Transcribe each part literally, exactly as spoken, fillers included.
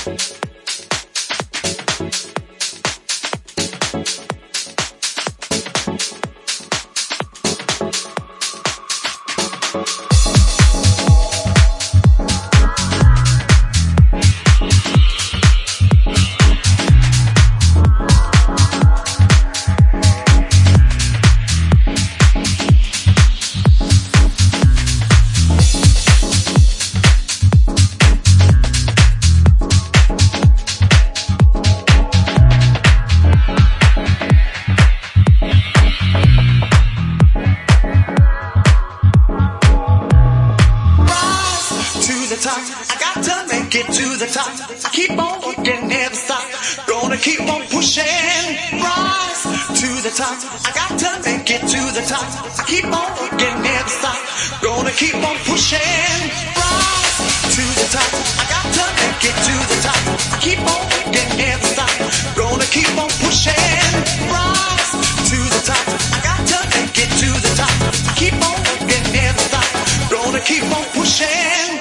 I got to make it to the top. Keep on working, never stop. Gonna keep on pushing. Rise to the top. I got to make it to the top. Keep on working, never stop. Gonna keep on pushing. Rise to the top. I got to make it to the top. Keep on working, never stop. Gonna keep on pushing. Rise to the top. I got to make it to the top. Keep on working, never stop. Gonna keep on pushing.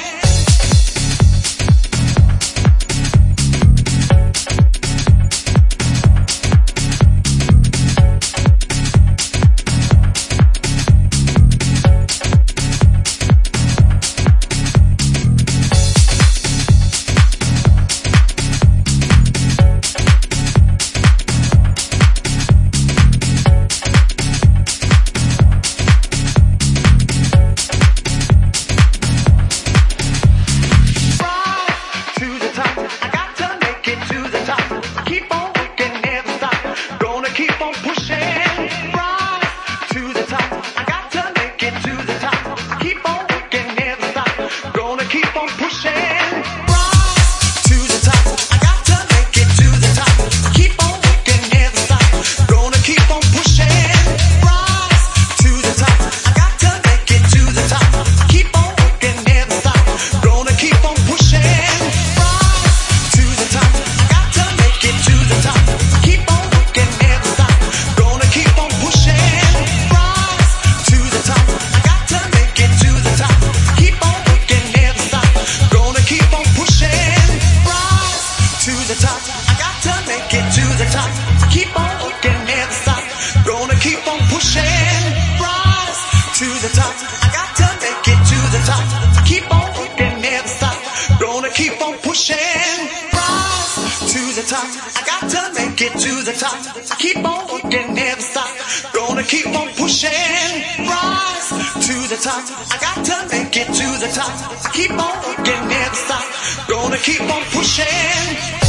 I got to make it to the top. Keep on working, never stop. Gonna keep on pushing. Rise to the top. I got to make it to the top. Keep on working, never stop. Gonna keep on pushing.